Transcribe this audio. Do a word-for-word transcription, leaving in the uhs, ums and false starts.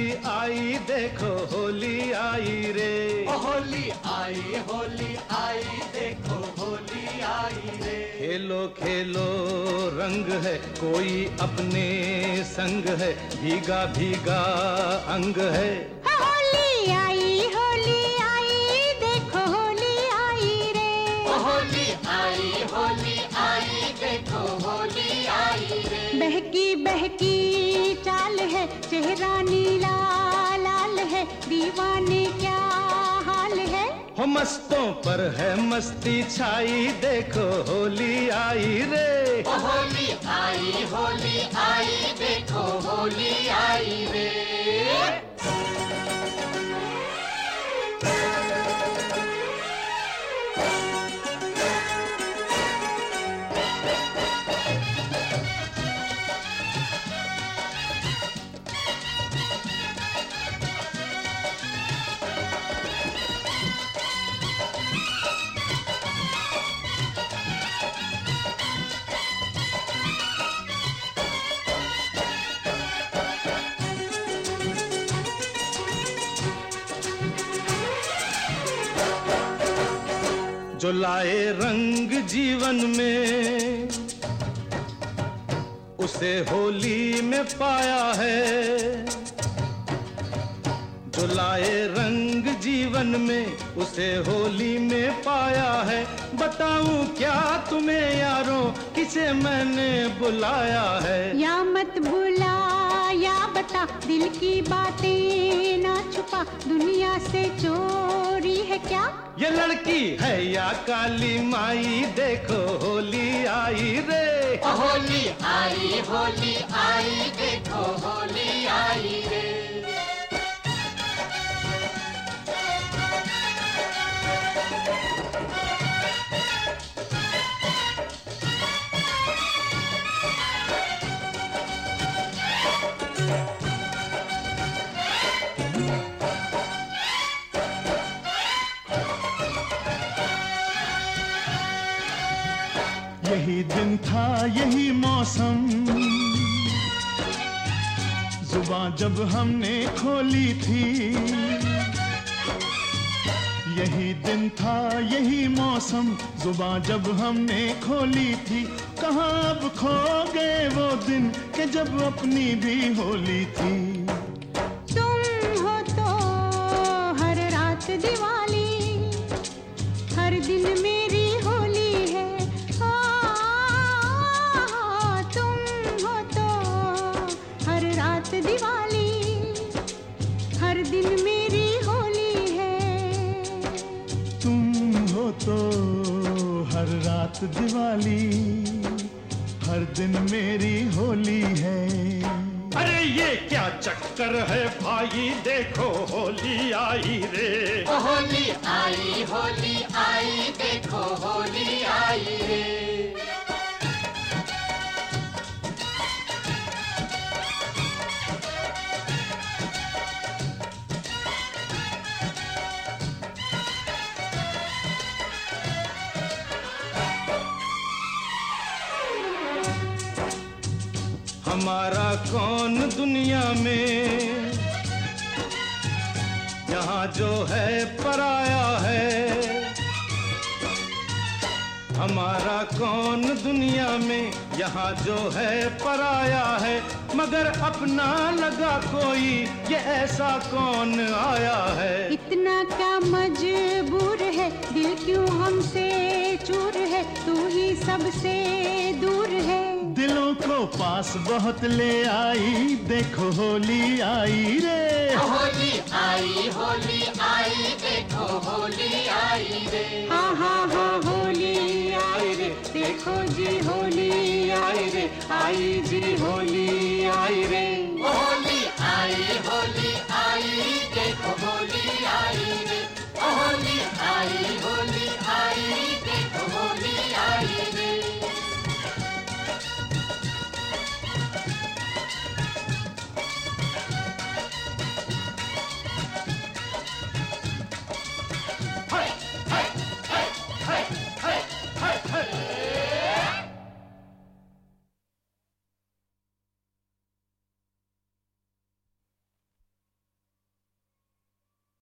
होली आई देखो होली आई रे। होली आई होली आई देखो होली आई रे। खेलो खेलो रंग है कोई अपने संग है, भीगा भीगा अंग है। होली आई होली आई देखो होली आई रे। होली आई होली आई देखो होली आई रे। बहकी बहकी चाल है, चेहरा नीला लाल है, दीवाने क्या हाल है। हो मस्तों पर है मस्ती छाई देखो होली आई रे। होली आई होली आई देखो होली आई रे। जो लाए रंग जीवन में उसे होली में पाया है। जो लाए रंग जीवन में उसे होली में पाया है। बताऊं क्या तुम्हें यारों किसे मैंने बुलाया है। या मत बुला या बता, दिल की बातें ना छुपा, दुनिया से चोरी है क्या। ये लड़की है या काली माई देखो होली आई रे। होली आई होली आई देखो होली आई रे। यही दिन था यही मौसम, जुबान जब हमने खोली थी। यही दिन था यही मौसम, जुबान जब हमने खोली थी। कहाँ अब खो गए वो दिन कि जब अपनी भी होली थी। तुम हो तो हर रात दिवाली, हर दिन मेरी होली है। दिवाली हर दिन मेरी होली है। तुम हो तो हर रात दिवाली, हर दिन मेरी होली है। अरे ये क्या चक्कर है भाई देखो होली आई रे। होली आई होली आई देखो होली आई रे। हमारा कौन दुनिया में यहाँ जो है पराया है। हमारा कौन दुनिया में यहाँ जो है पराया है। मगर अपना लगा कोई ये ऐसा कौन आया है। इतना क्या मजबूर है दिल क्यों हमसे चूर है, तू ही सबसे दूर है। दिलों को पास बहुत ले आई देखो होली आई रे। होली आई होली आई देखो होली आई रे। हाँ हाँ हाँ होली आई रे, देखो जी होली आई रे, आई जी होली आई रे। होली आई होली